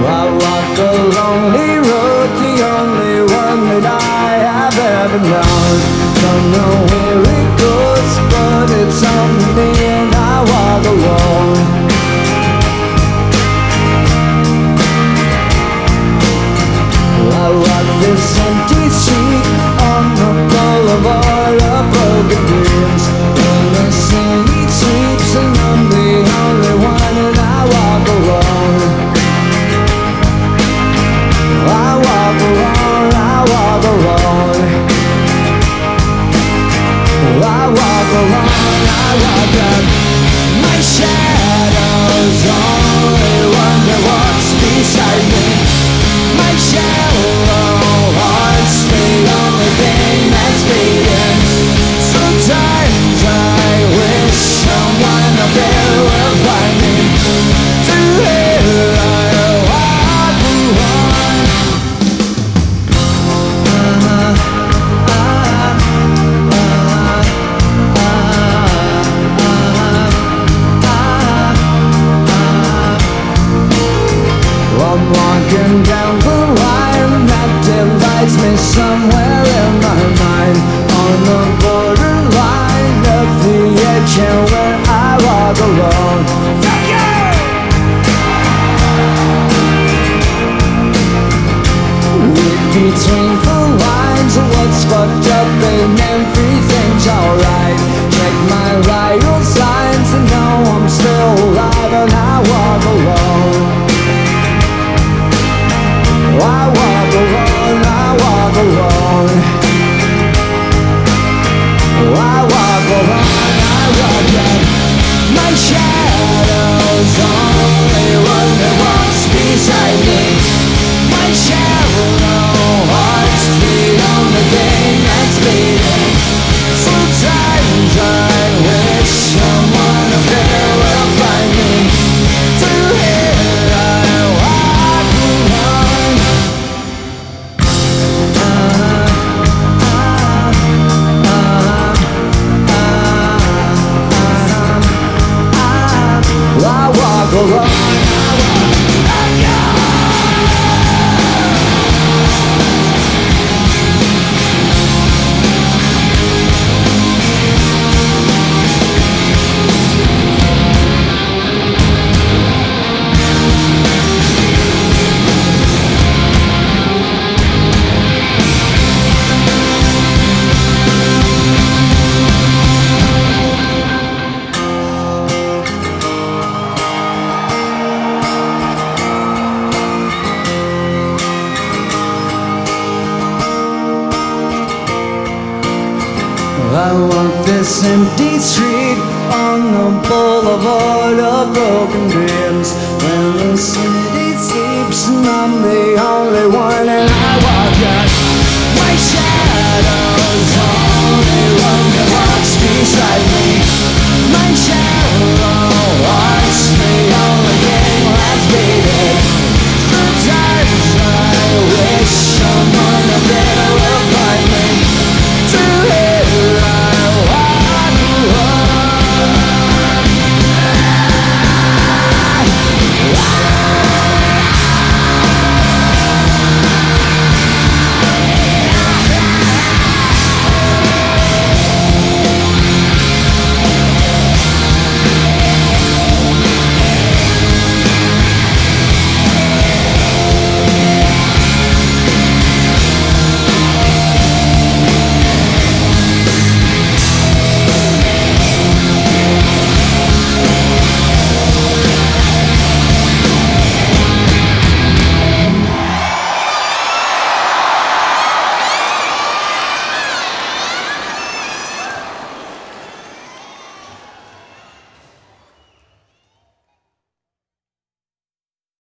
I walk a lonely road, the only one that I have ever known. Don't know where it goes, but it's only me and I walk alone. I walk this empty street on the boulevard of broken dreams. When the city sleeps and I'm the only one and I walk alone. I walk alone, I walk alone. I walk alone, I walk up. My shadow's only one that walks beside me. My shallow heart's the only thing that's beating. Sometimes I wish someone up there will find me. To hear I walk alone. I'm walking down the line that divides me somewhere in my mind, on the borderline of the edge and where I walk alone. Read between the lines of what's fucked up and everything's alright. Check my vital signs and know I'm still alive and I walk alone. I walk alone, I walk alone. I walk alone, I walk up. My shadow's only one that walks beside me. My shallow heart's the only thing that's beating. Sometimes I wish someone up there will find me. To hear I walk alone. I walk alone. I walk this empty street on the boulevard of broken dreams. When the city sleeps and I'm the only one and I walk